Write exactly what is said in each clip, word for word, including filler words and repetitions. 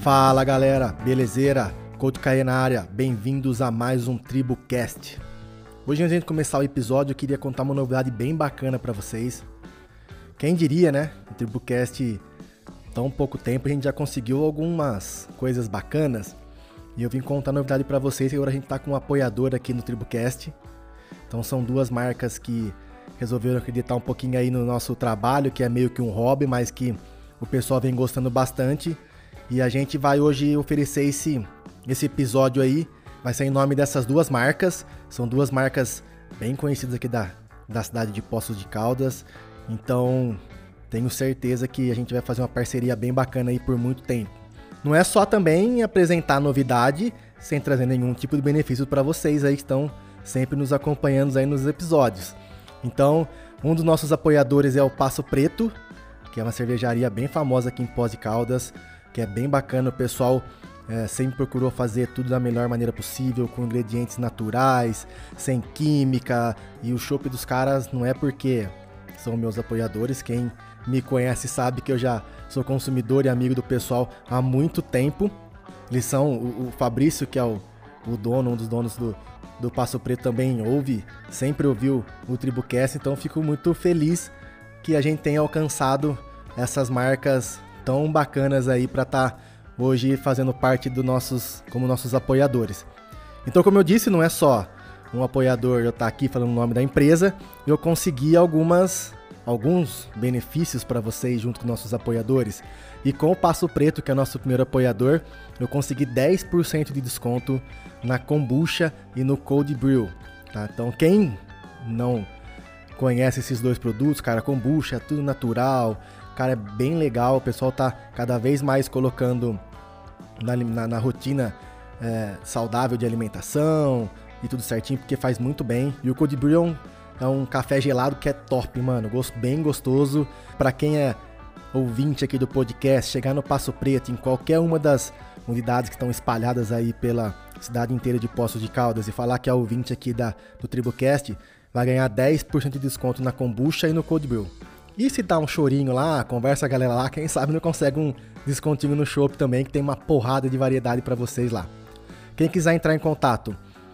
Fala galera, belezeira? Couto Caê na área, bem-vindos a mais um TribuCast. Hoje, antes de começar o episódio, eu queria contar uma novidade bem bacana pra vocês. Quem diria, né? O TribuCast, tão pouco tempo, a gente já conseguiu algumas coisas bacanas. E eu vim contar a novidade pra vocês, que agora a gente tá com um apoiador aqui no TribuCast. Então são duas marcas que resolveram acreditar um pouquinho aí no nosso trabalho, que é meio que um hobby, mas que o pessoal vem gostando bastante. E a gente vai hoje oferecer esse, esse episódio aí, vai ser em nome dessas duas marcas. São duas marcas bem conhecidas aqui da, da cidade de Poços de Caldas. Então, tenho certeza que a gente vai fazer uma parceria bem bacana aí por muito tempo. Não é só também apresentar novidade, sem trazer nenhum tipo de benefício para vocês aí que estão sempre nos acompanhando aí nos episódios. Então, um dos nossos apoiadores é o Passo Preto, que é uma cervejaria bem famosa aqui em Poços de Caldas, que é bem bacana. O pessoal é, sempre procurou fazer tudo da melhor maneira possível, com ingredientes naturais, sem química, e o chopp dos caras não é porque são meus apoiadores. Quem me conhece sabe que eu já sou consumidor e amigo do pessoal há muito tempo. Eles são, o, o Fabrício, que é o, o dono, um dos donos do, do Passo Preto, também ouve, sempre ouviu o TribuCast, então fico muito feliz que a gente tenha alcançado essas marcas tão bacanas aí para estar tá hoje fazendo parte do nossos, como nossos apoiadores. Então, como eu disse, não é só um apoiador eu estar tá aqui falando o nome da empresa, eu consegui algumas, alguns benefícios para vocês junto com nossos apoiadores. E com o Passo Preto, que é nosso primeiro apoiador, eu consegui dez por cento de desconto na kombucha e no cold brew. Tá? Então, quem não conhece esses dois produtos, cara, kombucha, tudo natural, cara, é bem legal. O pessoal tá cada vez mais colocando na, na, na rotina é, saudável de alimentação e tudo certinho, porque faz muito bem. E o Cold Brew é um, é um café gelado que é top, mano, gosto, bem gostoso. Pra quem é ouvinte aqui do podcast, chegar no Passo Preto, em qualquer uma das unidades que estão espalhadas aí pela cidade inteira de Poços de Caldas, e falar que é ouvinte aqui da, do TribuCast, vai ganhar dez por cento de desconto na kombucha e no Cold Brew. E se dá um chorinho lá, conversa a galera lá, quem sabe não consegue um descontinho no chopp também, que tem uma porrada de variedade para vocês lá. Quem quiser entrar em contato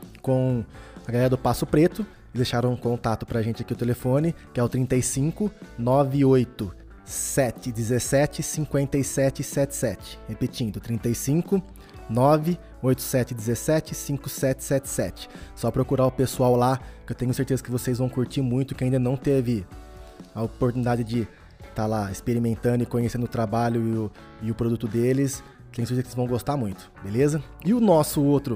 com a galera do Passo Preto, eles deixaram um contato pra gente aqui, o telefone, que é o trinta e cinco, nove oito sete um sete, cinco sete sete sete. Repetindo, trinta e cinco, nove oito sete um sete, cinco sete sete sete. Só procurar o pessoal lá, que eu tenho certeza que vocês vão curtir muito, que ainda não teve a oportunidade de estar tá lá experimentando e conhecendo o trabalho e o, e o produto deles. Tenho certeza que vocês vão gostar muito, beleza? E o nosso outro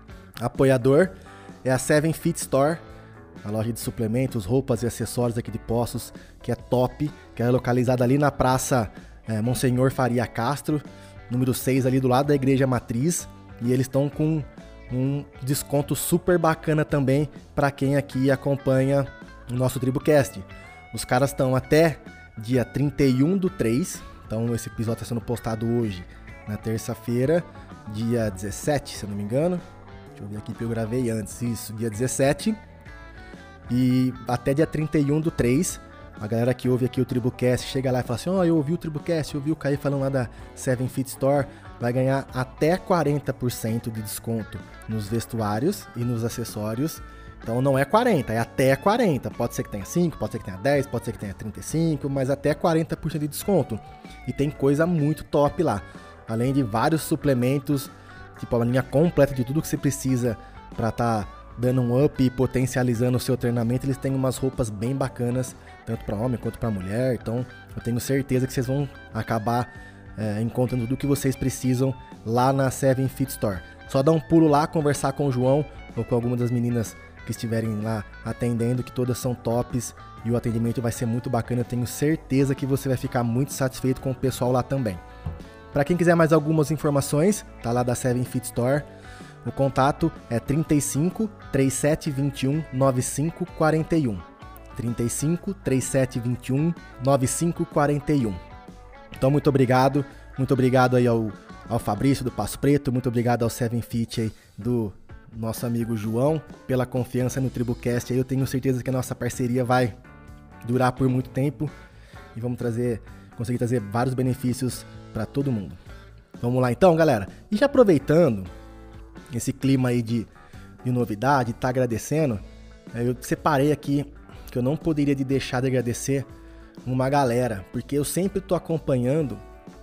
apoiador é a Seven Fit Store, a loja de suplementos, roupas e acessórios aqui de Poços, que é top, que é localizada ali na Praça é, Monsenhor Faria Castro, número seis, ali do lado da Igreja Matriz, e eles estão com um desconto super bacana também para quem aqui acompanha o nosso TribuCast. Os caras estão até dia trinta e um do três, então esse episódio está sendo postado hoje, na terça-feira, dia dezessete, se eu não me engano. Deixa eu ver aqui, porque eu gravei antes, isso, dia dezessete. E até dia trinta e um do três, a galera que ouve aqui o TribuCast chega lá e fala assim: ó, oh, eu ouvi o TribuCast, eu ouvi o Caí falando lá da Seven Fit Store, vai ganhar até quarenta por cento de desconto nos vestuários e nos acessórios. Então não é quarenta, é até quarenta. Pode ser que tenha cinco, pode ser que tenha dez, pode ser que tenha trinta e cinco, mas até quarenta por cento de desconto. E tem coisa muito top lá. Além de vários suplementos, tipo a linha completa de tudo que você precisa para estar tá dando um up e potencializando o seu treinamento. Eles têm umas roupas bem bacanas, tanto para homem quanto para mulher. Então eu tenho certeza que vocês vão acabar é, encontrando tudo que vocês precisam lá na Seven Fit Store. Só dá um pulo lá, conversar com o João ou com alguma das meninas que estiverem lá atendendo, que todas são tops e o atendimento vai ser muito bacana. Eu tenho certeza que você vai ficar muito satisfeito com o pessoal lá também. Para quem quiser mais algumas informações, tá lá da Seven Fit Store. O contato é trinta e cinco, trinta e sete, vinte e um, noventa e cinco, quarenta e um. trinta e cinco, trinta e sete, vinte e um, noventa e cinco, quarenta e um. Então, muito obrigado. Muito obrigado aí ao, ao Fabrício do Passo Preto. Muito obrigado ao Seven Fit aí do nosso amigo João, pela confiança no TribuCast. Eu tenho certeza que a nossa parceria vai durar por muito tempo e vamos trazer, conseguir trazer vários benefícios para todo mundo. Vamos lá então, galera. E já aproveitando esse clima aí de, de novidade, tá agradecendo, eu separei aqui que eu não poderia de deixar de agradecer uma galera, porque eu sempre tô acompanhando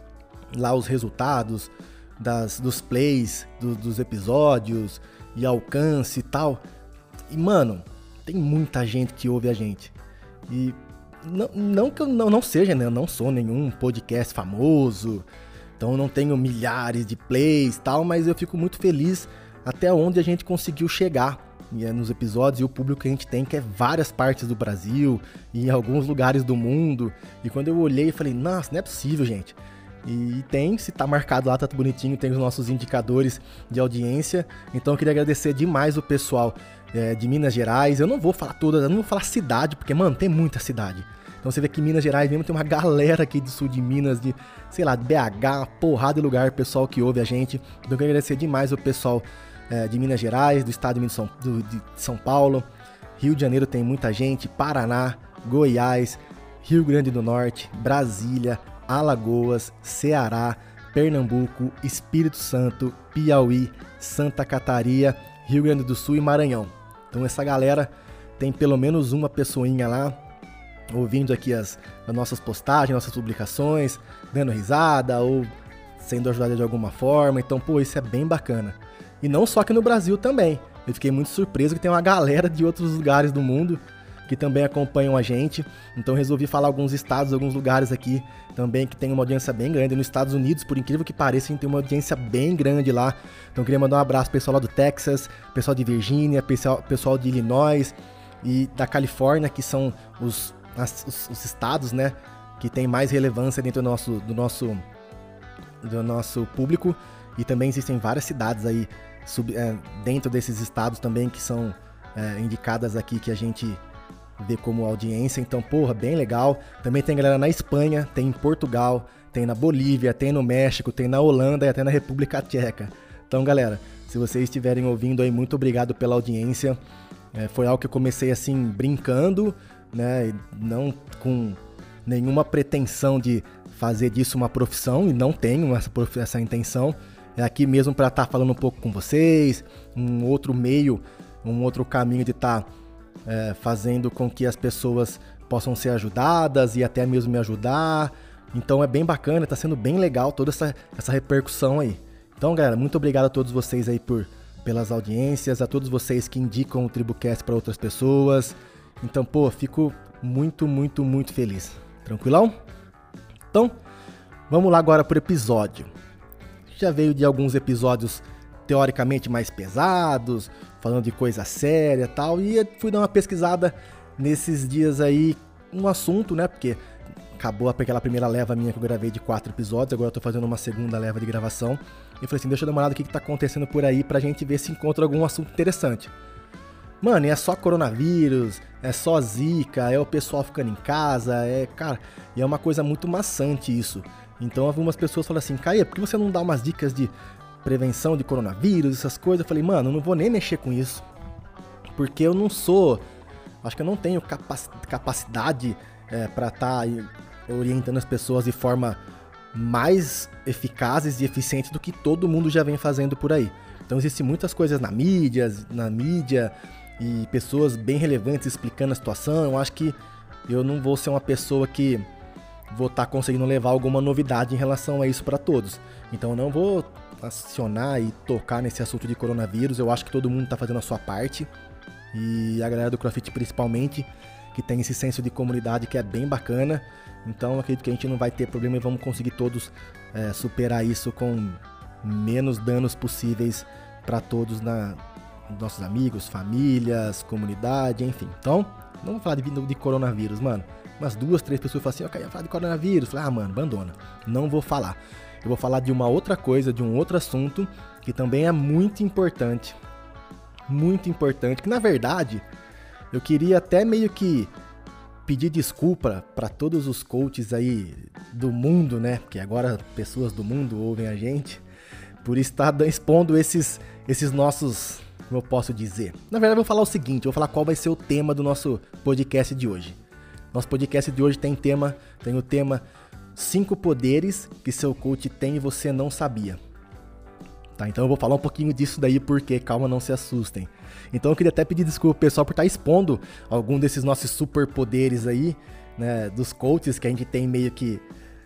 lá os resultados das, dos plays, do, dos episódios e alcance e tal. E, mano, tem muita gente que ouve a gente. E não, não que eu não, não seja, né? Eu não sou nenhum podcast famoso, então eu não tenho milhares de plays e tal, mas eu fico muito feliz até onde a gente conseguiu chegar nos episódios e o público que a gente tem, que é várias partes do Brasil e em alguns lugares do mundo. E quando eu olhei, eu falei, nossa, não é possível, gente. E tem, se tá marcado lá, tá bonitinho, tem os nossos indicadores de audiência. Então eu queria agradecer demais o pessoal é, de Minas Gerais. Eu não vou falar todas, eu não vou falar cidade, porque, mano, tem muita cidade. Então você vê que Minas Gerais mesmo tem uma galera aqui do sul de Minas, de, sei lá, de B H, uma porrada de lugar, pessoal que ouve a gente. Então eu queria agradecer demais o pessoal é, de Minas Gerais, do estado de São, do, de São Paulo. Rio de Janeiro tem muita gente, Paraná, Goiás, Rio Grande do Norte, Brasília, Alagoas, Ceará, Pernambuco, Espírito Santo, Piauí, Santa Catarina, Rio Grande do Sul e Maranhão. Então essa galera tem pelo menos uma pessoinha lá ouvindo aqui as, as nossas postagens, nossas publicações, dando risada ou sendo ajudada de alguma forma. Então, pô, isso é bem bacana. E não só aqui no Brasil também. Eu fiquei muito surpreso que tem uma galera de outros lugares do mundo que também acompanham a gente. Então resolvi falar alguns estados, alguns lugares aqui também que tem uma audiência bem grande. Nos Estados Unidos, por incrível que pareça, a gente tem uma audiência bem grande lá. Então queria mandar um abraço pro pessoal lá do Texas, pessoal de Virgínia, pessoal, pessoal de Illinois e da Califórnia, que são os, as, os, os estados, né, que tem mais relevância dentro do nosso, do nosso, do nosso público. E também existem várias cidades aí sub, é, dentro desses estados também que são é, indicadas aqui que a gente vê como audiência. Então, porra, bem legal. Também tem galera na Espanha, tem em Portugal, tem na Bolívia, tem no México, tem na Holanda e até na República Tcheca. Então, galera, se vocês estiverem ouvindo aí, muito obrigado pela audiência. É, foi algo que eu comecei assim, brincando, né, não com nenhuma pretensão de fazer disso uma profissão, e não tenho essa, essa intenção. É aqui mesmo para estar tá falando um pouco com vocês, um outro meio, um outro caminho de estar tá, é, fazendo com que as pessoas possam ser ajudadas e até mesmo me ajudar. Então é bem bacana, tá sendo bem legal toda essa, essa repercussão aí. Então, galera, muito obrigado a todos vocês aí por, pelas audiências, a todos vocês que indicam o TribuCast para outras pessoas. Então, pô, fico muito, muito, muito feliz. Tranquilão? Então, vamos lá agora pro episódio. Já veio de alguns episódios teoricamente mais pesados, falando de coisa séria e tal, e fui dar uma pesquisada nesses dias aí, um assunto, né, porque acabou aquela primeira leva minha que eu gravei de quatro episódios, agora eu tô fazendo uma segunda leva de gravação, e falei assim, deixa eu dar uma olhada no que, que tá acontecendo por aí pra gente ver se encontra algum assunto interessante. Mano, é só coronavírus, é só zika, é o pessoal ficando em casa, é, cara, e é uma coisa muito maçante isso. Então algumas pessoas falam assim, Caê, por que você não dá umas dicas de prevenção de coronavírus, essas coisas? Eu falei, mano, eu não vou nem mexer com isso, porque eu não sou, acho que eu não tenho capac- capacidade é, pra estar tá orientando as pessoas de forma mais eficazes e eficiente do que todo mundo já vem fazendo por aí. Então existem muitas coisas na mídia, na mídia e pessoas bem relevantes explicando a situação. Eu acho que eu não vou ser uma pessoa que vou estar tá conseguindo levar alguma novidade em relação a isso para todos. Então eu não vou acionar e tocar nesse assunto de coronavírus. Eu acho que todo mundo está fazendo a sua parte, e a galera do CrossFit principalmente, que tem esse senso de comunidade que é bem bacana. Então eu acredito que a gente não vai ter problema e vamos conseguir todos é, superar isso com menos danos possíveis para todos, na nossos amigos, famílias, comunidade, enfim. Então, não vamos falar de, de coronavírus, mano. Umas duas, três pessoas falam assim, eu queria falar de coronavírus. Falei, ah, mano, abandona. Não vou falar. Eu vou falar de uma outra coisa, de um outro assunto, que também é muito importante. Muito importante. Que, na verdade, eu queria até meio que pedir desculpa para todos os coaches aí do mundo, né? Porque agora pessoas do mundo ouvem a gente, por estar expondo esses, esses nossos, como eu posso dizer. Na verdade, eu vou falar o seguinte, eu vou falar qual vai ser o tema do nosso podcast de hoje. Nosso podcast de hoje tem tema, tem o tema cinco poderes que seu coach tem e você não sabia. Tá, então eu vou falar um pouquinho disso daí, porque calma, não se assustem. Então eu queria até pedir desculpa pro pessoal por estar expondo algum desses nossos superpoderes aí, né, dos coaches que a gente tem meio que...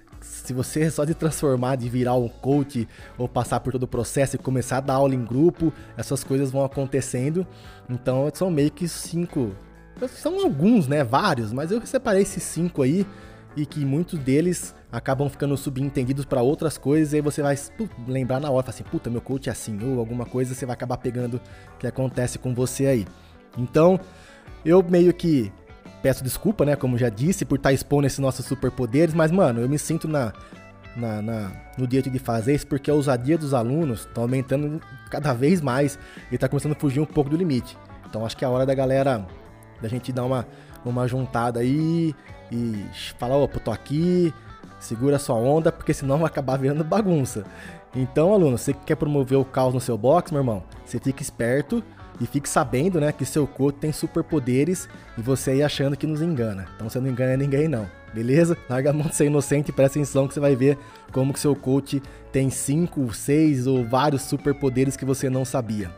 Se você só de transformar, de virar um coach ou passar por todo o processo e começar a dar aula em grupo, essas coisas vão acontecendo. Então são meio que cinco... São alguns, né, vários, mas eu separei esses cinco aí e que muitos deles acabam ficando subentendidos para outras coisas, e aí você vai pô, lembrar na hora, fala assim, puta, meu coach é assim, ou alguma coisa, você vai acabar pegando o que acontece com você aí. Então, eu meio que peço desculpa, né, como já disse, por estar expondo esses nossos superpoderes, mas, mano, eu me sinto na, na, na, no direito de fazer isso, porque a ousadia dos alunos tá aumentando cada vez mais e tá começando a fugir um pouco do limite. Então, acho que é a hora da galera, da gente dar uma, uma juntada aí e falar, opa, tô aqui, segura sua onda, porque senão vai acabar virando bagunça. Então, aluno, você que quer promover o caos no seu box, meu irmão, você fica esperto e fique sabendo, né, que seu coach tem superpoderes e você aí achando que nos engana. Então, você não engana ninguém, não. Beleza? Larga a mão de ser inocente e presta atenção que você vai ver como que seu coach tem cinco, seis ou vários superpoderes que você não sabia.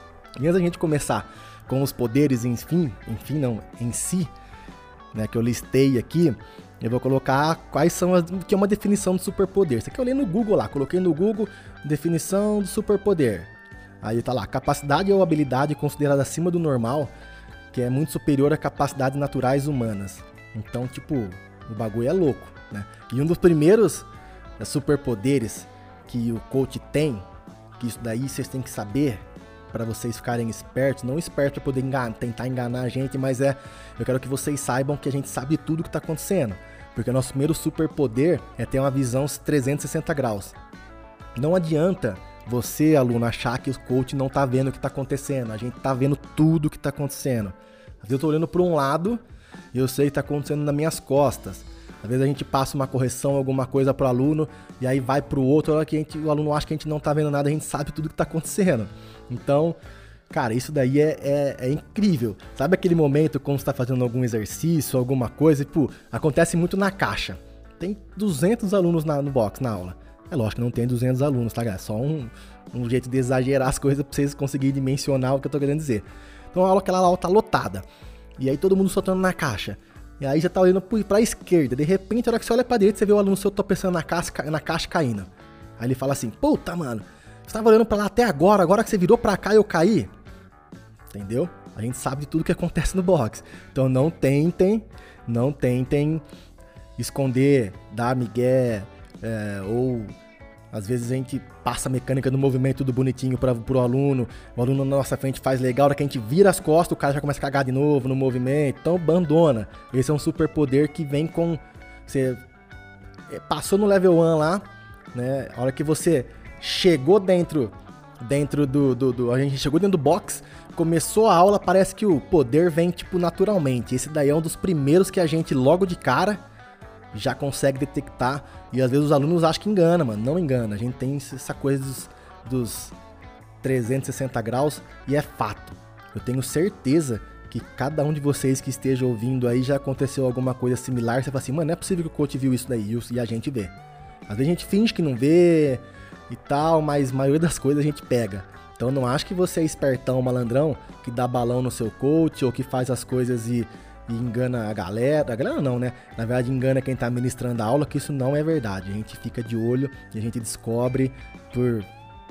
E antes da gente começar com os poderes, enfim, enfim não, em si, né, que eu listei aqui, eu vou colocar quais são as, que é uma definição de superpoder. Isso aqui eu olhei no Google lá, coloquei no Google definição de superpoder. Aí tá lá, capacidade ou habilidade considerada acima do normal, que é muito superior a capacidades naturais humanas. Então, tipo, o bagulho é louco, né? E um dos primeiros é, superpoderes que o coach tem, que isso daí vocês têm que saber para vocês ficarem espertos, não espertos para poder enganar, tentar enganar a gente, mas é, eu quero que vocês saibam que a gente sabe tudo o que está acontecendo, porque o nosso primeiro superpoder é ter uma visão trezentos e sessenta graus. Não adianta você, aluno, achar que o coach não está vendo o que está acontecendo, a gente está vendo tudo o que está acontecendo. Às vezes eu estou olhando para um lado e eu sei que está acontecendo nas minhas costas. Às vezes a gente passa uma correção, alguma coisa para o aluno, e aí vai para o outro, a hora que a gente, o aluno acha que a gente não está vendo nada, a gente sabe tudo que está acontecendo. Então, cara, isso daí é, é, é incrível. Sabe aquele momento quando você está fazendo algum exercício, alguma coisa, e, pô, acontece muito na caixa. Tem duzentos alunos na, no box, na aula. É lógico que não tem duzentos alunos, tá, galera? É só um, um jeito de exagerar as coisas para vocês conseguirem dimensionar o que eu tô querendo dizer. Então a aula, aquela aula tá lotada. E aí todo mundo soltando na caixa. E aí já tá olhando pra esquerda. De repente, a hora que você olha pra direita, você vê o aluno seu tropeçando na caixa, na caixa caindo. Aí ele fala assim, puta, mano, você tava olhando pra lá até agora, agora que você virou pra cá eu caí. Entendeu? A gente sabe de tudo que acontece no box. Então não tentem, não tentem esconder, dar migué, é, ou às vezes a gente passa a mecânica do movimento tudo bonitinho para pro aluno, o aluno na nossa frente faz legal, hora que a gente vira as costas, o cara já começa a cagar de novo no movimento, então abandona. Esse é um superpoder que vem com... Você passou no level um lá, né? A hora que você chegou dentro, dentro do, do, do... A gente chegou dentro do box, começou a aula, parece que o poder vem tipo naturalmente. Esse daí é um dos primeiros que a gente logo de cara já consegue detectar, e às vezes os alunos acham que engana, mano, não engana, a gente tem essa coisa dos, dos trezentos e sessenta graus, e é fato, eu tenho certeza que cada um de vocês que esteja ouvindo aí já aconteceu alguma coisa similar, você fala assim, mano, não é possível que o coach viu isso daí, e a gente vê, às vezes a gente finge que não vê e tal, mas a maioria das coisas a gente pega. Então não acho que você é espertão, malandrão, que dá balão no seu coach, ou que faz as coisas e e engana a galera, a galera não, né? Na verdade engana quem tá ministrando a aula, que isso não é verdade. A gente fica de olho e a gente descobre por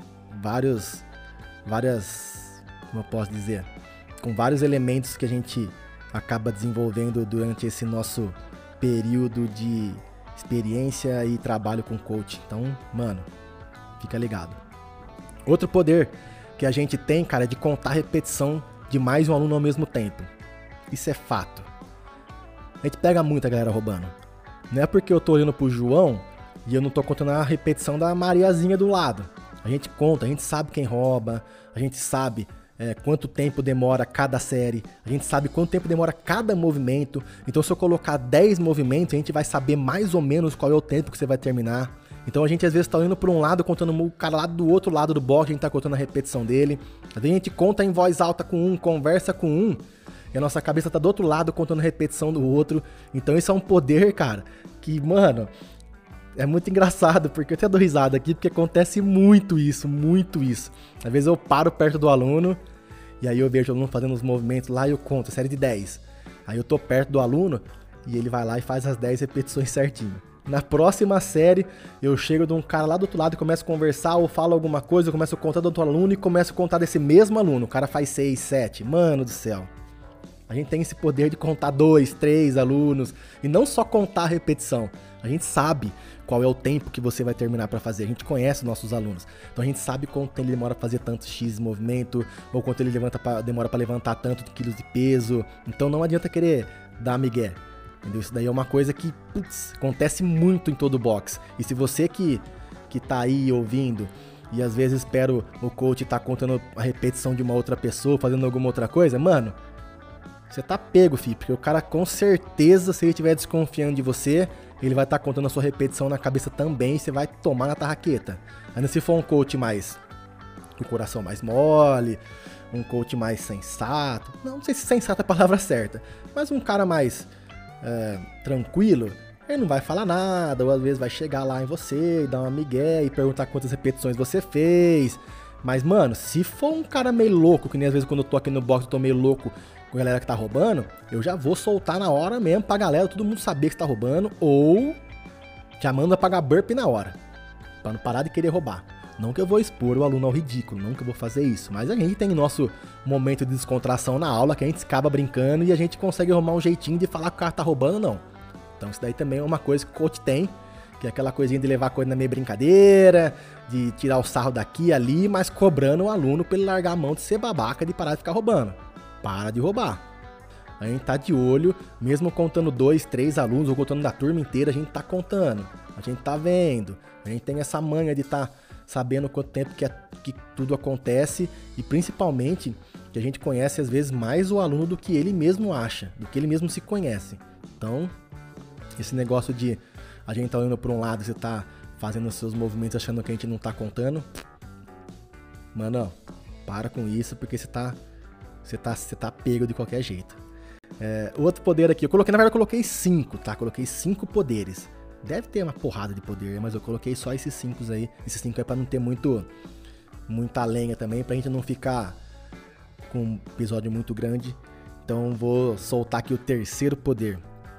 vários, várias, como eu posso dizer, com vários elementos que a gente acaba desenvolvendo durante esse nosso período de experiência e trabalho com coach. Então, mano, fica ligado. Outro poder que a gente tem, cara, é de contar a repetição de mais um aluno ao mesmo tempo. Isso é fato. A gente pega muita galera roubando. Não é porque eu tô olhando pro João e eu não tô contando a repetição da Mariazinha do lado. A gente conta, a gente sabe quem rouba, a gente sabe é, quanto tempo demora cada série, a gente sabe quanto tempo demora cada movimento. Então se eu colocar dez movimentos, a gente vai saber mais ou menos qual é o tempo que você vai terminar. Então a gente às vezes tá olhando para um lado, contando o cara lá do outro lado do box, a gente tá contando a repetição dele. Às vezes a gente conta em voz alta com um, conversa com um, e a nossa cabeça tá do outro lado contando a repetição do outro. Então isso é um poder, cara, que, mano, é muito engraçado, porque eu até dou risada aqui, porque acontece muito isso, muito isso. Às vezes eu paro perto do aluno, e aí eu vejo o aluno fazendo os movimentos lá e eu conto, série de dez. Aí eu tô perto do aluno, e ele vai lá e faz as dez repetições certinho. Na próxima série, eu chego de um cara lá do outro lado e começo a conversar, ou falo alguma coisa, eu começo a contar do outro aluno e começo a contar desse mesmo aluno. O cara faz seis, sete. Mano do céu. A gente tem esse poder de contar dois, três alunos. E não só contar a repetição. A gente sabe qual é o tempo que você vai terminar para fazer. A gente conhece os nossos alunos. Então a gente sabe quanto ele demora para fazer tanto X de movimento, ou quanto ele levanta pra, demora para levantar tanto de quilos de peso. Então não adianta querer dar migué. Entendeu? Isso daí é uma coisa que, putz, acontece muito em todo box. E se você que, que tá aí ouvindo e às vezes espera o, o coach tá contando a repetição de uma outra pessoa, fazendo alguma outra coisa, mano, você tá pego, filho, porque o cara com certeza, se ele estiver desconfiando de você, ele vai estar tá contando a sua repetição na cabeça também e você vai tomar na tarraqueta. Ainda se for um coach mais, com o coração mais mole, um coach mais sensato, não, não sei se sensato é a palavra certa, mas um cara mais... É, tranquilo, ele não vai falar nada, ou às vezes vai chegar lá em você e dar uma migué e perguntar quantas repetições você fez. Mas, mano, se for um cara meio louco, que nem às vezes quando eu tô aqui no box eu tô meio louco com a galera que tá roubando, eu já vou soltar na hora mesmo pra galera, todo mundo saber que você tá roubando, ou já manda pagar burpee na hora, pra não parar de querer roubar. Não que eu vou expor o aluno ao ridículo, não que eu vou fazer isso, mas a gente tem nosso momento de descontração na aula, que a gente acaba brincando e a gente consegue arrumar um jeitinho de falar que o cara tá roubando, não. Então isso daí também é uma coisa que o coach tem, que é aquela coisinha de levar a coisa na meia brincadeira, de tirar o sarro daqui e ali, mas cobrando o aluno pra ele largar a mão de ser babaca, de parar de ficar roubando. Para de roubar. A gente tá de olho, mesmo contando dois, três alunos, ou contando da turma inteira, a gente tá contando, a gente tá vendo, a gente tem essa manha de tá sabendo quanto tempo que, é, que tudo acontece e principalmente que a gente conhece às vezes mais o aluno do que ele mesmo acha, do que ele mesmo se conhece. Então, esse negócio de a gente tá olhando para um lado e você tá fazendo os seus movimentos achando que a gente não tá contando, mano, para com isso porque você tá, você tá, você tá pego de qualquer jeito. É, outro poder aqui, eu coloquei, na verdade eu coloquei cinco, tá? Coloquei cinco poderes. Deve ter uma porrada de poder, mas eu coloquei só esses cinco aí. Esses cinco aí pra não ter muito, muita lenha também, pra gente não ficar com um episódio muito grande. Então vou soltar aqui o terceiro poder.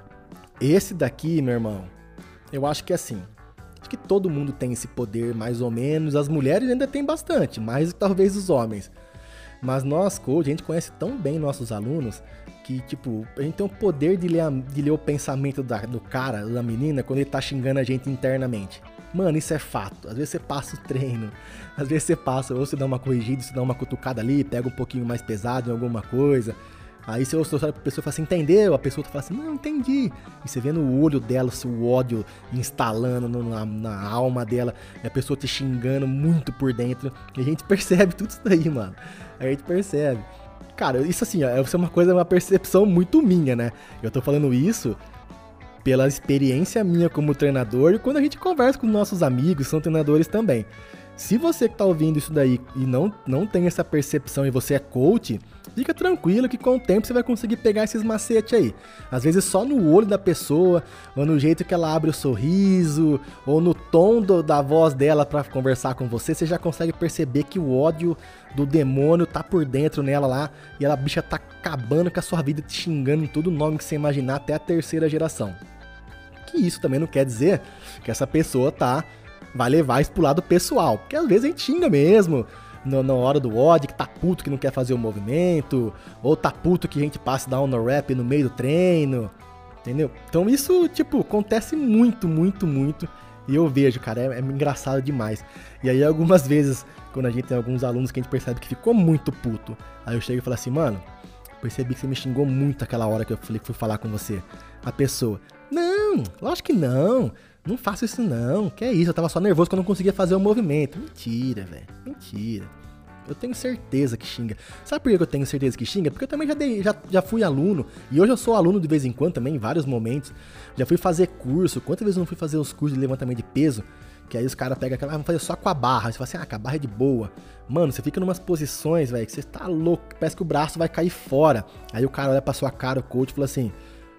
Esse daqui, meu irmão, eu acho que é assim. Acho que todo mundo tem esse poder, mais ou menos. As mulheres ainda tem bastante, mais talvez os homens. Mas nós, coach, a gente conhece tão bem nossos alunos que, tipo, a gente tem o poder de ler, a, de ler o pensamento da, do cara, da menina, quando ele tá xingando a gente internamente. Mano, isso é fato. Às vezes você passa o treino, às vezes você passa, ou você dá uma corrigida, você dá uma cutucada ali, pega um pouquinho mais pesado em alguma coisa. Aí você olha pra pessoa e fala assim, entendeu? A pessoa fala assim, não, entendi. E você vê no olho dela o ódio instalando na, na alma dela, e a pessoa te xingando muito por dentro. E a gente percebe tudo isso daí, mano. A gente percebe. Cara, isso assim, ó, isso é uma coisa, uma percepção muito minha, né? Eu tô falando isso pela experiência minha como treinador e quando a gente conversa com nossos amigos, são treinadores também. Se você que tá ouvindo isso daí e não, não tem essa percepção e você é coach, fica tranquilo que com o tempo você vai conseguir pegar esses macetes aí. Às vezes só no olho da pessoa, ou no jeito que ela abre o sorriso, ou no tom do, da voz dela pra conversar com você, você já consegue perceber que o ódio do demônio tá por dentro nela lá, e ela, a bicha tá acabando com a sua vida, te xingando em todo nome que você imaginar, até a terceira geração. Que isso também não quer dizer que essa pessoa tá... vai levar isso pro lado pessoal, porque às vezes a gente xinga mesmo, no, na hora do ódio, que tá puto que não quer fazer o movimento, ou tá puto que a gente passa down no rap no meio do treino, entendeu? Então isso, tipo, acontece muito, muito, muito, e eu vejo, cara, é, é engraçado demais. E aí algumas vezes, quando a gente tem alguns alunos que a gente percebe que ficou muito puto, aí eu chego e falo assim, mano, percebi que você me xingou muito aquela hora que eu falei que fui falar com você. A pessoa, não, lógico que não. Não faço isso não, que é isso, eu tava só nervoso quando eu não conseguia fazer o movimento. Mentira, velho, mentira. Eu tenho certeza que xinga. Sabe por que eu tenho certeza que xinga? Porque eu também já, dei, já, já fui aluno, e hoje eu sou aluno de vez em quando também, em vários momentos. Já fui fazer curso, quantas vezes eu não fui fazer os cursos de levantamento de peso? Que aí os caras pegam aquela, ah, vamos fazer só com a barra. Aí você fala assim, ah, com a barra é de boa. Mano, você fica em umas posições, velho, que você tá louco, parece que o braço vai cair fora. Aí o cara olha pra sua cara, o coach, e fala assim,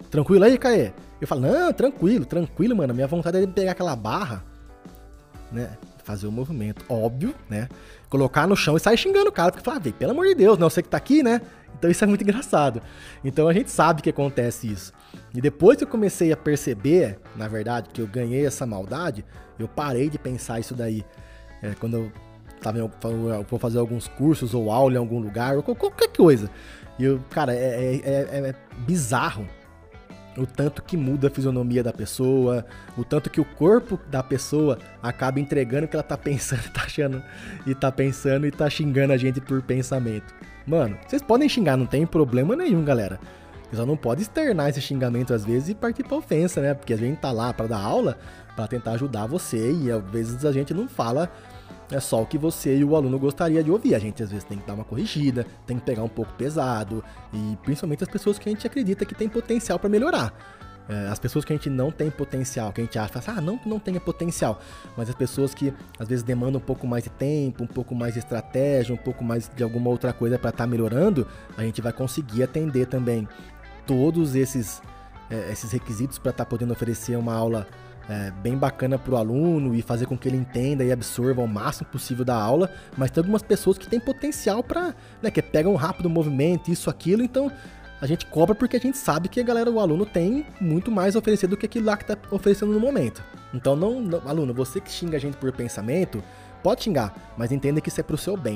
Tranquilo aí, Caê? Eu falo, não, tranquilo, tranquilo, mano. Minha vontade é de pegar aquela barra, né? Fazer o movimento, óbvio, né? Colocar no chão e sair xingando o cara, porque fala, ah, pelo amor de Deus, não, você que tá aqui, né? Então isso é muito engraçado. Então a gente sabe que acontece isso. E depois que eu comecei a perceber, na verdade, que eu ganhei essa maldade, eu parei de pensar isso daí. É, quando eu tava em, eu vou fazer alguns cursos ou aula em algum lugar, ou qualquer coisa. E eu, cara, é, é, é, é bizarro o tanto que muda a fisionomia da pessoa, o tanto que o corpo da pessoa acaba entregando o que ela tá pensando, tá achando, e tá pensando e tá xingando a gente por pensamento. Mano, vocês podem xingar, não tem problema nenhum, galera. Você só não pode externar esse xingamento às vezes e partir pra ofensa, né? Porque a gente tá lá pra dar aula, pra tentar ajudar você, e às vezes a gente não fala é só o que você e o aluno gostaria de ouvir. A gente às vezes tem que dar uma corrigida, tem que pegar um pouco pesado, e principalmente as pessoas que a gente acredita que tem potencial para melhorar. É, as pessoas que a gente não tem potencial, que a gente acha, ah, não, não tenha potencial, mas as pessoas que às vezes demandam um pouco mais de tempo, um pouco mais de estratégia, um pouco mais de alguma outra coisa para estar tá melhorando, a gente vai conseguir atender também todos esses, é, esses requisitos para estar tá podendo oferecer uma aula É, bem bacana para o aluno e fazer com que ele entenda e absorva o máximo possível da aula, mas tem algumas pessoas que têm potencial para, né, que pegam rápido o movimento, isso, aquilo, então a gente cobra porque a gente sabe que a galera, o aluno tem muito mais a oferecer do que aquilo lá que está oferecendo no momento. Então, não, não, aluno, você que xinga a gente por pensamento, pode xingar, mas entenda que isso é para o seu bem.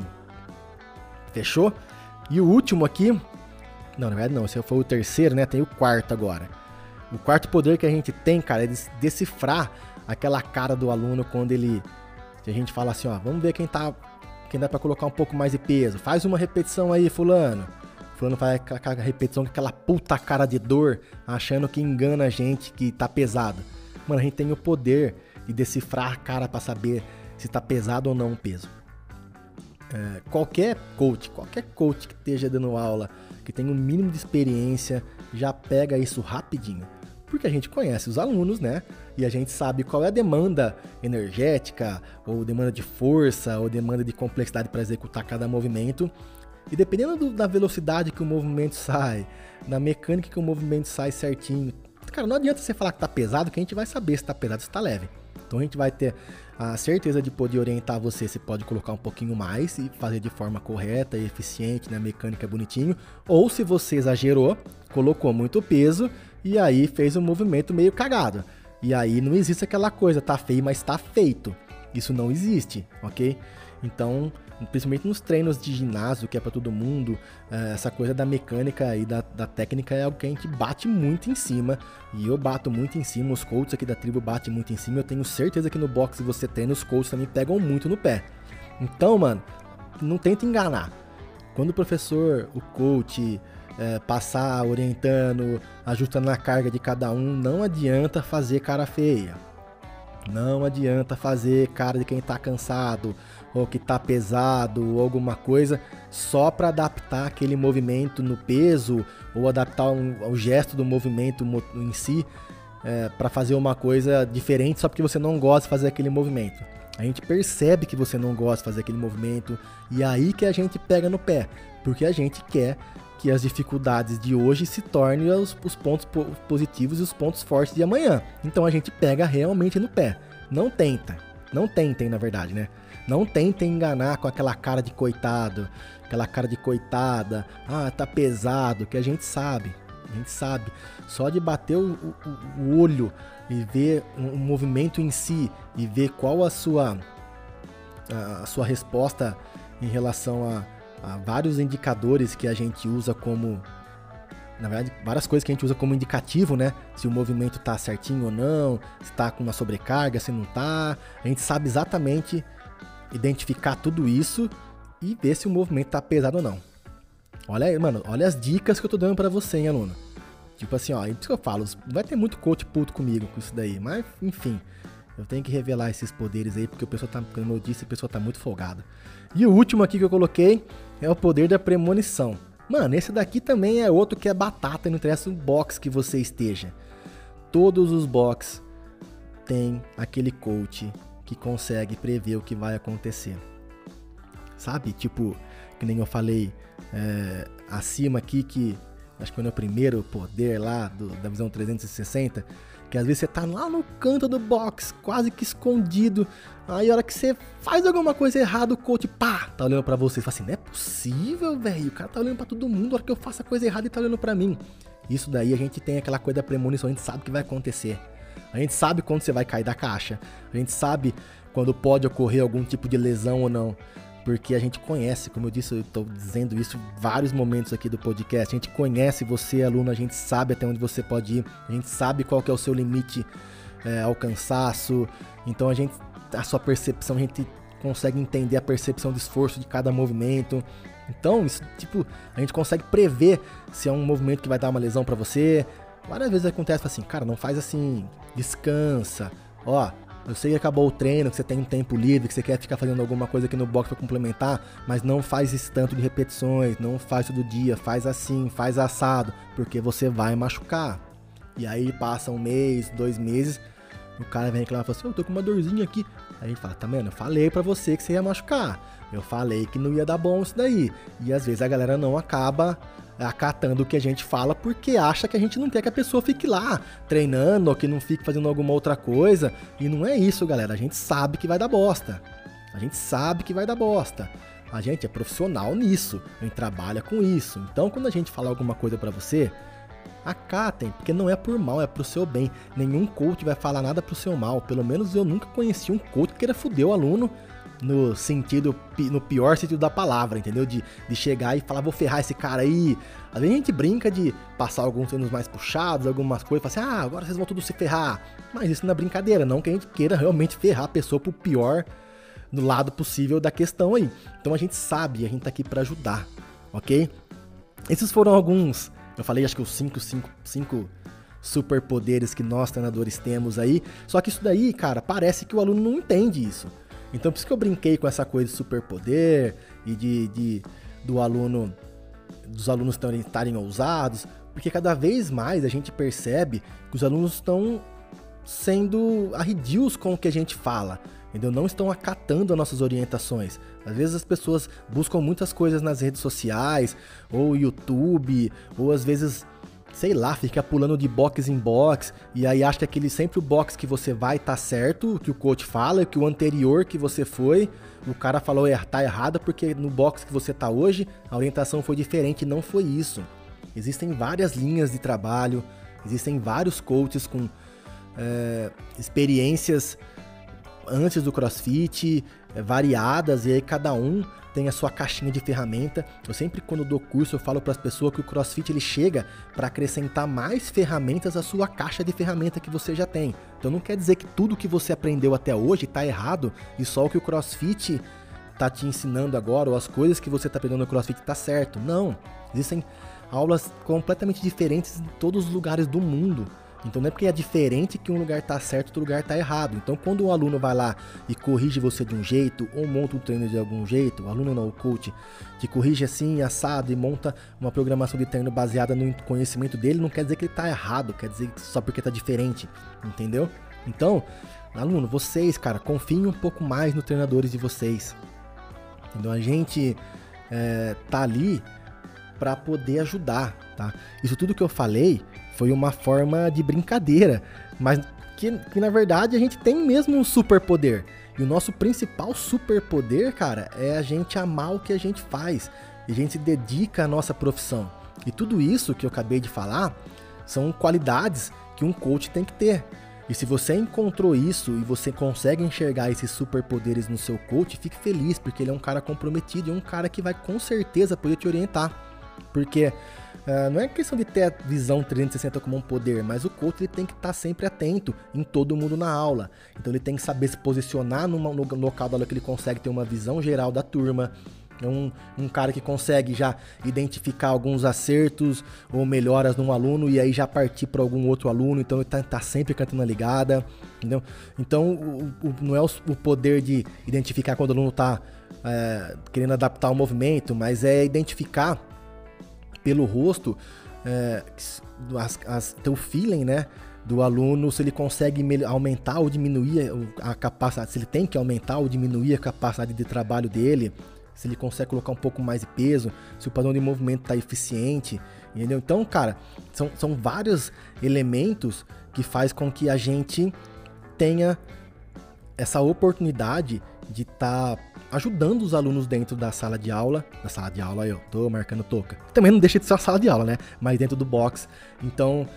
Fechou? E o último aqui, não, na verdade não, esse foi o terceiro, né, tem o quarto agora. O quarto poder que a gente tem, cara, é decifrar aquela cara do aluno quando ele... Se a gente fala assim, ó, vamos ver quem tá... Quem dá pra colocar um pouco mais de peso. Faz uma repetição aí, fulano. Fulano faz aquela repetição com aquela puta cara de dor, achando que engana a gente, que tá pesado. Mano, a gente tem o poder de decifrar a cara pra saber se tá pesado ou não o peso. É, qualquer coach, qualquer coach que esteja dando aula, que tenha um mínimo de experiência, já pega isso rapidinho. Porque a gente conhece os alunos, né? E a gente sabe qual é a demanda energética, ou demanda de força, ou demanda de complexidade para executar cada movimento. E dependendo do, da velocidade que o movimento sai, da mecânica que o movimento sai certinho. Cara, não adianta você falar que tá pesado, que a gente vai saber se tá pesado ou se tá leve. Então a gente vai ter a certeza de poder orientar você, você pode colocar um pouquinho mais e fazer de forma correta e eficiente, né, mecânica bonitinho, ou se você exagerou, colocou muito peso e aí fez um movimento meio cagado. E aí não existe aquela coisa, tá feio, mas tá feito. Isso não existe, ok? Então, principalmente nos treinos de ginásio, que é para todo mundo, essa coisa da mecânica e da, da técnica é algo que a gente bate muito em cima, e eu bato muito em cima, os coaches aqui da tribo batem muito em cima, eu tenho certeza que no boxe você treina, os coaches também pegam muito no pé. Então, mano, não tenta enganar. Quando o professor, o coach, é, passar orientando, ajustando a carga de cada um, não adianta fazer cara feia. Não adianta fazer cara de quem tá cansado, ou que tá pesado, ou alguma coisa, só para adaptar aquele movimento no peso, ou adaptar um, o gesto do movimento em si, é, para fazer uma coisa diferente só porque você não gosta de fazer aquele movimento. A gente percebe que você não gosta de fazer aquele movimento, e é aí que a gente pega no pé, porque a gente quer que as dificuldades de hoje se tornem os, os pontos positivos e os pontos fortes de amanhã. Então a gente pega realmente no pé. Não tenta, não tentem na verdade, né? Não tentem enganar com aquela cara de coitado, aquela cara de coitada, ah, tá pesado, que a gente sabe, a gente sabe. Só de bater o, o, o olho e ver o um, um movimento em si e ver qual a sua, a, a sua resposta em relação a Há vários indicadores que a gente usa como, na verdade, várias coisas que a gente usa como indicativo, né? Se o movimento tá certinho ou não, se tá com uma sobrecarga, se não tá. A gente sabe exatamente identificar tudo isso e ver se o movimento tá pesado ou não. Olha aí, mano, olha as dicas que eu tô dando pra você, hein, aluno. Tipo assim, ó, é isso que eu falo, vai ter muito coach puto comigo com isso daí, mas, enfim, eu tenho que revelar esses poderes aí, porque o pessoal tá, como eu disse, a pessoa tá muito folgada. E o último aqui que eu coloquei é o poder da premonição. Mano, esse daqui também é outro que é batata, não interessa o box que você esteja. Todos os box tem aquele coach que consegue prever o que vai acontecer. Sabe? Tipo, que nem eu falei é, acima aqui, que acho que foi no primeiro poder lá do, da visão trezentos e sessenta, que às vezes você tá lá no canto do box, quase que escondido, aí a hora que você faz alguma coisa errada, o coach, pá, tá olhando pra você e fala assim, não é possível, velho, o cara tá olhando pra todo mundo, a hora que eu faço a coisa errada ele tá olhando pra mim. Isso daí a gente tem aquela coisa da premonição, a gente sabe o que vai acontecer. A gente sabe quando você vai cair da caixa, a gente sabe quando pode ocorrer algum tipo de lesão ou não. Porque a gente conhece, como eu disse, eu estou dizendo isso em vários momentos aqui do podcast, a gente conhece você, aluno, a gente sabe até onde você pode ir, a gente sabe qual que é o seu limite é, ao cansaço, então a gente, a sua percepção, a gente consegue entender a percepção de esforço de cada movimento, então isso, tipo, a gente consegue prever se é um movimento que vai dar uma lesão para você. Várias vezes acontece assim, cara, não faz assim, descansa, ó, eu sei que acabou o treino, que você tem um tempo livre, que você quer ficar fazendo alguma coisa aqui no box para complementar, mas não faz esse tanto de repetições, não faz todo dia, faz assim, faz assado, porque você vai machucar. E aí passa um mês, dois meses, o cara vem reclamar e fala assim, eu tô com uma dorzinha aqui. Aí a gente fala, tá vendo, eu falei pra você que você ia machucar, eu falei que não ia dar bom isso daí. E às vezes a galera não acaba acatando o que a gente fala porque acha que a gente não quer que a pessoa fique lá treinando ou que não fique fazendo alguma outra coisa. E não é isso, galera. A gente sabe que vai dar bosta. A gente sabe que vai dar bosta. A gente é profissional nisso. A gente trabalha com isso. Então, quando a gente falar alguma coisa pra você, acatem, porque não é por mal, é pro seu bem. Nenhum coach vai falar nada pro seu mal. Pelo menos eu nunca conheci um coach que queira foder o aluno no sentido, no pior sentido da palavra, entendeu? De, de chegar e falar, vou ferrar esse cara aí. Às vezes a gente brinca de passar alguns treinos mais puxados, algumas coisas, falar assim, ah, agora vocês vão tudo se ferrar. Mas isso não é brincadeira, não que a gente queira realmente ferrar a pessoa pro pior do lado possível da questão aí. Então a gente sabe, a gente tá aqui pra ajudar, ok? Esses foram alguns, eu falei acho que os cinco, cinco, cinco superpoderes que nós treinadores temos aí. Só que isso daí, cara, parece que o aluno não entende isso. Então por isso que eu brinquei com essa coisa de superpoder e de, de do aluno, dos alunos estarem ousados, porque cada vez mais a gente percebe que os alunos estão sendo arredios com o que a gente fala, entendeu? Não estão acatando as nossas orientações. Às vezes as pessoas buscam muitas coisas nas redes sociais, ou YouTube, ou às vezes, sei lá, fica pulando de box em box, e aí acha que aquele, sempre o box que você vai tá certo, que o coach fala, que o anterior que você foi, o cara falou é, tá errado, porque no box que você tá hoje, a orientação foi diferente, não foi isso. Existem várias linhas de trabalho, existem vários coaches com é, experiências antes do CrossFit, é, variadas, e aí cada um tem a sua caixinha de ferramenta. Eu sempre, quando dou curso, eu falo para as pessoas que o CrossFit ele chega para acrescentar mais ferramentas à sua caixa de ferramenta que você já tem. Então não quer dizer que tudo que você aprendeu até hoje está errado e só o que o CrossFit está te ensinando agora ou as coisas que você está aprendendo no CrossFit está certo. Não, existem aulas completamente diferentes em todos os lugares do mundo. Então não é porque é diferente que um lugar tá certo e outro lugar tá errado. Então quando o aluno vai lá e corrige você de um jeito, ou monta um treino de algum jeito, o aluno não, o coach, te corrige assim, assado, e monta uma programação de treino baseada no conhecimento dele, não quer dizer que ele tá errado, quer dizer que só porque tá diferente, entendeu? Então, aluno, vocês, cara, confiem um pouco mais nos treinadores de vocês. Então a gente é, tá ali para poder ajudar, tá? Isso tudo que eu falei foi uma forma de brincadeira, mas que, que na verdade a gente tem mesmo um superpoder. E o nosso principal superpoder, cara, é a gente amar o que a gente faz. E a gente se dedica à nossa profissão. E tudo isso que eu acabei de falar são qualidades que um coach tem que ter. E se você encontrou isso e você consegue enxergar esses superpoderes no seu coach, fique feliz, porque ele é um cara comprometido e é um cara que vai com certeza poder te orientar. Porque uh, não é questão de ter a visão trezentos e sessenta como um poder, mas o coach ele tem que estar sempre atento em todo mundo na aula. Então ele tem que saber se posicionar numa, no local da aula que ele consegue ter uma visão geral da turma. É um, um cara que consegue já identificar alguns acertos ou melhoras num aluno e aí já partir para algum outro aluno, então ele tá, tá sempre cantando a ligada, entendeu? Então o, o, não é o, o poder de identificar quando o aluno tá é, querendo adaptar o movimento, mas é identificar pelo rosto é, as, as, ter o feeling, né, do aluno, se ele consegue aumentar ou diminuir a capacidade, se ele tem que aumentar ou diminuir a capacidade de trabalho dele, se ele consegue colocar um pouco mais de peso, se o padrão de movimento está eficiente, entendeu? Então, cara, são, são vários elementos que faz com que a gente tenha essa oportunidade de estar tá ajudando os alunos dentro da sala de aula, da sala de aula eu tô marcando touca, também não deixa de ser uma sala de aula, né? Mas dentro do box. Então,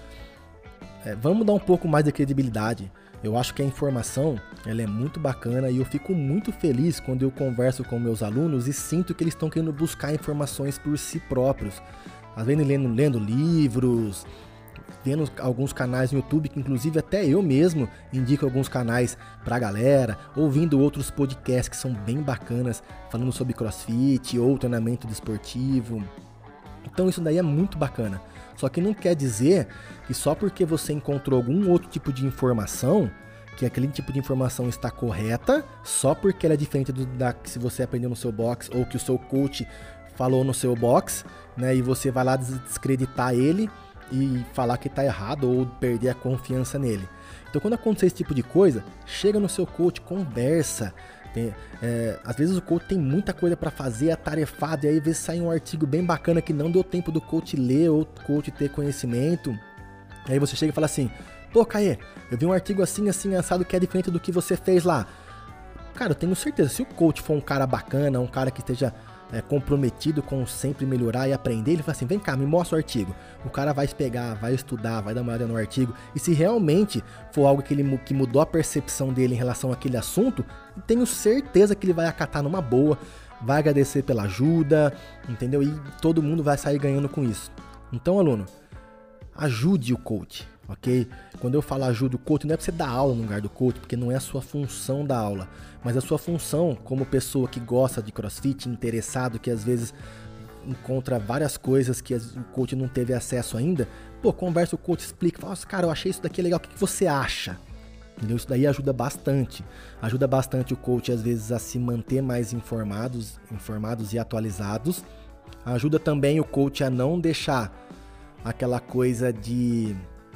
é, vamos dar um pouco mais de credibilidade. Eu acho que a informação, ela é muito bacana e eu fico muito feliz quando eu converso com meus alunos e sinto que eles estão querendo buscar informações por si próprios. Às vezes lendo, lendo livros, vendo alguns canais no YouTube, que inclusive até eu mesmo indico alguns canais pra galera, ouvindo outros podcasts que são bem bacanas, falando sobre crossfit ou treinamento desportivo. Então isso daí é muito bacana. Só que não quer dizer que só porque você encontrou algum outro tipo de informação, que aquele tipo de informação está correta, só porque ela é diferente do, da que se você aprendeu no seu box ou que o seu coach falou no seu box, né, e você vai lá descreditar ele e falar que está errado ou perder a confiança nele. Então quando acontecer esse tipo de coisa, chega no seu coach, conversa. Tem, é, às vezes o coach tem muita coisa para fazer, atarefado, e aí às vezes sai um artigo bem bacana que não deu tempo do coach ler ou do coach ter conhecimento. Aí você chega e fala assim: pô, Caê, eu vi um artigo assim, assim, assado que é diferente do que você fez lá. Cara, eu tenho certeza, se o coach for um cara bacana, um cara que esteja é, comprometido com sempre melhorar e aprender, ele fala assim: vem cá, me mostra o artigo. O cara vai pegar, vai estudar, vai dar uma olhada no artigo, e se realmente for algo que, ele, que mudou a percepção dele em relação àquele assunto, tenho certeza que ele vai acatar numa boa, vai agradecer pela ajuda, entendeu? E todo mundo vai sair ganhando com isso. Então, aluno, ajude o coach, ok? Quando eu falo ajude o coach, não é pra você dar aula no lugar do coach, porque não é a sua função da aula, mas a sua função como pessoa que gosta de crossfit, interessado, que às vezes encontra várias coisas que o coach não teve acesso ainda, pô, conversa, o coach explica, fala: cara, eu achei isso daqui legal, o que você acha? Entendeu? Isso daí ajuda bastante, ajuda bastante o coach às vezes a se manter mais informados, informados e atualizados, ajuda também o coach a não deixar aquela coisa de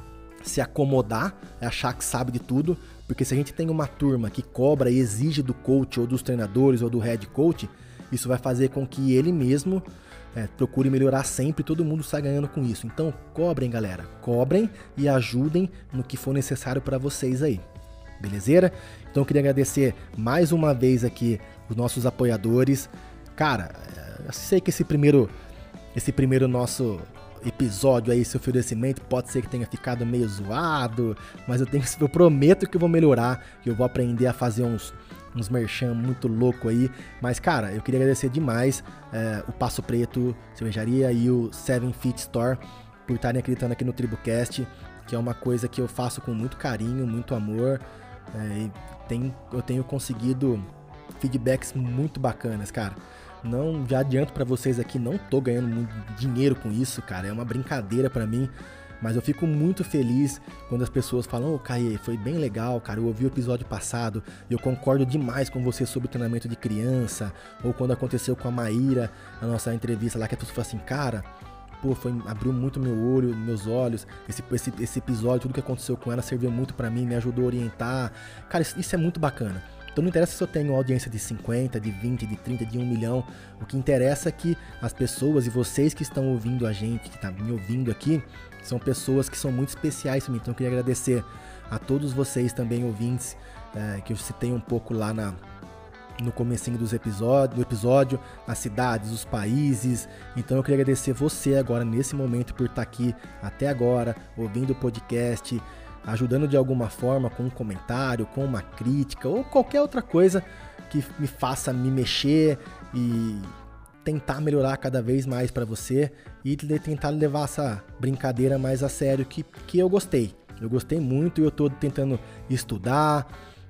se acomodar, achar que sabe de tudo, porque se a gente tem uma turma que cobra e exige do coach ou dos treinadores ou do head coach, isso vai fazer com que ele mesmo é, procure melhorar sempre, todo mundo sai ganhando com isso. Então cobrem, galera, cobrem e ajudem no que for necessário para vocês aí, belezeira? Então eu queria agradecer mais uma vez aqui os nossos apoiadores. Cara, eu sei que esse primeiro, esse primeiro nosso episódio aí, esse oferecimento, pode ser que tenha ficado meio zoado, mas eu, tenho, eu prometo que eu vou melhorar, que eu vou aprender a fazer uns uns merchan muito louco aí, mas cara, eu queria agradecer demais é, o Passo Preto Cervejaria e o Seven Fit Store por estarem acreditando aqui no TribuCast, que é uma coisa que eu faço com muito carinho, muito amor, é, e tem, eu tenho conseguido feedbacks muito bacanas, cara. Não, já adianto pra vocês aqui, não tô ganhando muito dinheiro com isso, cara, é uma brincadeira pra mim, mas eu fico muito feliz quando as pessoas falam: ô, Caê, foi bem legal, cara, eu ouvi o episódio passado, eu concordo demais com você sobre o treinamento de criança, ou quando aconteceu com a Maíra, a nossa entrevista lá, que a pessoa falou assim: cara, pô, foi, abriu muito meu olho, meus olhos, esse, esse, esse episódio, tudo que aconteceu com ela serviu muito pra mim, me ajudou a orientar, cara, isso, isso é muito bacana. Então não interessa se eu tenho audiência de cinquenta, de vinte, de trinta, de um milhão, o que interessa é que as pessoas e vocês que estão ouvindo a gente, que estão me ouvindo aqui, são pessoas que são muito especiais para mim. Então eu queria agradecer a todos vocês também, ouvintes, é, que eu citei um pouco lá na, no comecinho dos episódios, do episódio, as cidades, os países. Então eu queria agradecer você agora, nesse momento, por estar aqui até agora, ouvindo o podcast, ajudando de alguma forma com um comentário, com uma crítica ou qualquer outra coisa que me faça me mexer e tentar melhorar cada vez mais para você e tentar levar essa brincadeira mais a sério, que, que eu gostei. Eu gostei muito e eu tô tentando estudar,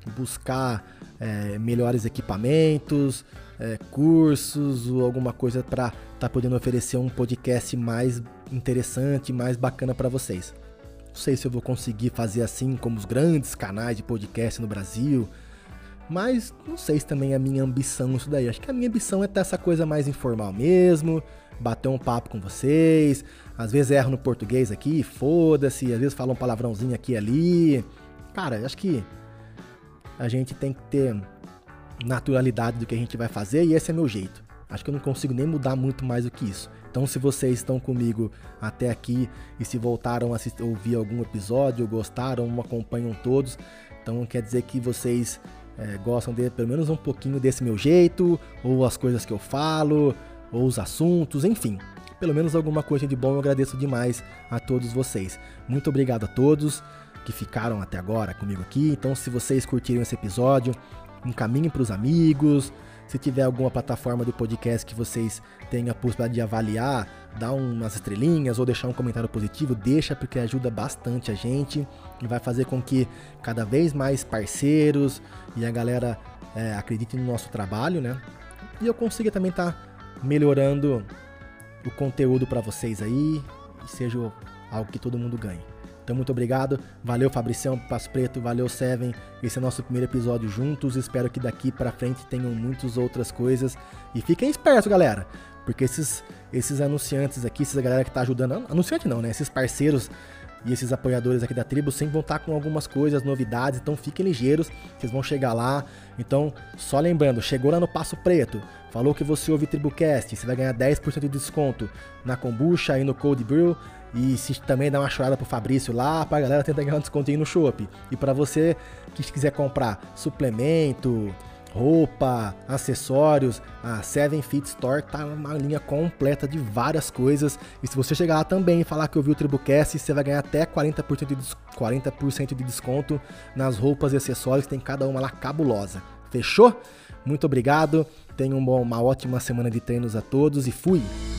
buscar é, melhores equipamentos, é, cursos ou alguma coisa para estar tá podendo oferecer um podcast mais interessante, mais bacana para vocês. Não sei se eu vou conseguir fazer assim como os grandes canais de podcast no Brasil, mas não sei se também é a minha ambição isso daí. Acho que a minha ambição é ter essa coisa mais informal mesmo, bater um papo com vocês. Às vezes erro no português aqui, foda-se, às vezes falo um palavrãozinho aqui e ali. Cara, acho que a gente tem que ter naturalidade do que a gente vai fazer e esse é meu jeito. Acho que eu não consigo nem mudar muito mais do que isso. Então, se vocês estão comigo até aqui e se voltaram a assistir, ouvir algum episódio, gostaram, acompanham todos, então quer dizer que vocês é, gostam de pelo menos um pouquinho desse meu jeito, ou as coisas que eu falo, ou os assuntos, enfim. Pelo menos alguma coisa de bom, eu agradeço demais a todos vocês. Muito obrigado a todos que ficaram até agora comigo aqui. Então, se vocês curtiram esse episódio, encaminhem para os amigos. Se tiver alguma plataforma do podcast que vocês tenham a possibilidade de avaliar, dar umas estrelinhas ou deixar um comentário positivo, deixa, porque ajuda bastante a gente e vai fazer com que cada vez mais parceiros e a galera é, acredite no nosso trabalho, né? E eu consiga também estar tá melhorando o conteúdo para vocês aí e seja algo que todo mundo ganhe. Então, muito obrigado. Valeu, Fabricião, Passo Preto. Valeu, Seven. Esse é o nosso primeiro episódio juntos. Espero que daqui pra frente tenham muitas outras coisas. E fiquem espertos, galera. Porque esses, esses anunciantes aqui, essa galera que tá ajudando... Anunciante não, né? Esses parceiros e esses apoiadores aqui da tribo sempre vão estar com algumas coisas, novidades. Então, fiquem ligeiros. Vocês vão chegar lá. Então, só lembrando, chegou lá no Passo Preto, falou que você ouve TribuCast, você vai ganhar dez por cento de desconto na kombucha e no cold brew. E se também dá uma chorada pro Fabrício lá, pra galera tentar ganhar um descontinho no Chopp. E pra você que quiser comprar suplemento, roupa, acessórios, a Seven Fit Store tá uma linha completa de várias coisas. E se você chegar lá também e falar que ouviu o TribuCast, você vai ganhar até quarenta por cento de, quarenta por cento de desconto nas roupas e acessórios, tem cada uma lá cabulosa. Fechou? Muito obrigado, tenham uma ótima semana de treinos a todos e fui!